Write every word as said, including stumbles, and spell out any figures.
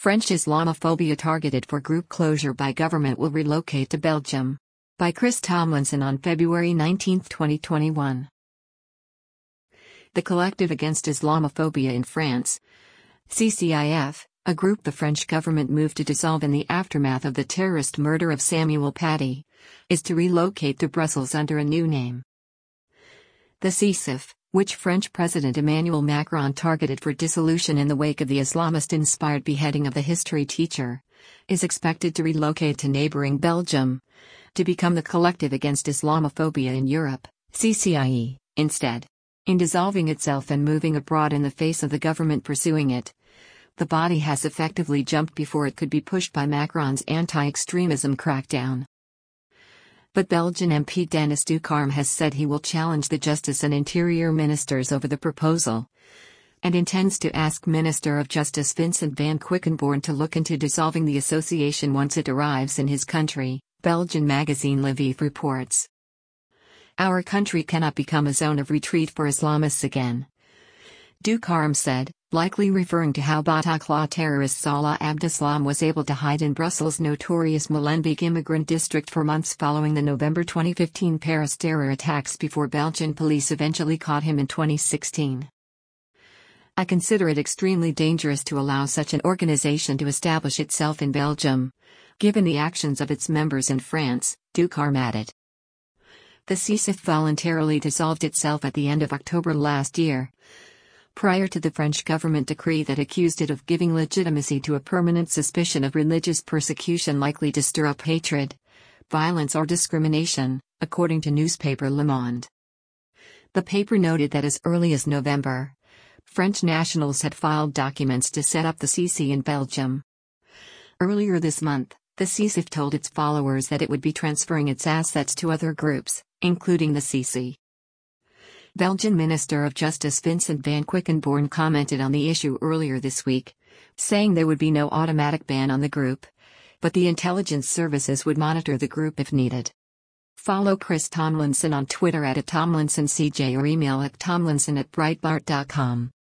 French Islamophobia targeted for group closure by government will relocate to Belgium. By Chris Tomlinson on February nineteenth, twenty twenty-one. The Collective Against Islamophobia in France, C C I F, a group the French government moved to dissolve in the aftermath of the terrorist murder of Samuel Paty, is to relocate to Brussels under a new name. The C C I F, which French President Emmanuel Macron targeted for dissolution in the wake of the Islamist-inspired beheading of the history teacher, is expected to relocate to neighboring Belgium, to become the Collective Against Islamophobia in Europe, C C I E, instead. In dissolving itself and moving abroad in the face of the government pursuing it, the body has effectively jumped before it could be pushed by Macron's anti-extremism crackdown. But Belgian M P Denis Ducarme has said he will challenge the Justice and Interior ministers over the proposal, and intends to ask Minister of Justice Vincent van Quickenborne to look into dissolving the association once it arrives in his country, Belgian magazine Le Vif reports. Our country cannot become a zone of retreat for Islamists again, Ducarme said, likely referring to how Bataclan terrorist Salah Abdeslam was able to hide in Brussels' notorious Molenbeek immigrant district for months following the November twenty fifteen Paris terror attacks before Belgian police eventually caught him in twenty sixteen. I consider it extremely dangerous to allow such an organization to establish itself in Belgium, given the actions of its members in France, Ducarme added. The C C I F voluntarily dissolved itself at the end of October last year, prior to the French government decree that accused it of giving legitimacy to a permanent suspicion of religious persecution likely to stir up hatred, violence or discrimination, according to newspaper Le Monde. The paper noted that as early as November, French nationals had filed documents to set up the C C in Belgium. Earlier this month, the C C I F told its followers that it would be transferring its assets to other groups, including the C C. Belgian Minister of Justice Vincent van Quickenborne commented on the issue earlier this week, saying there would be no automatic ban on the group, but the intelligence services would monitor the group if needed. Follow Chris Tomlinson on Twitter at Tomlinson C J or email at tomlinson at breitbart dot com.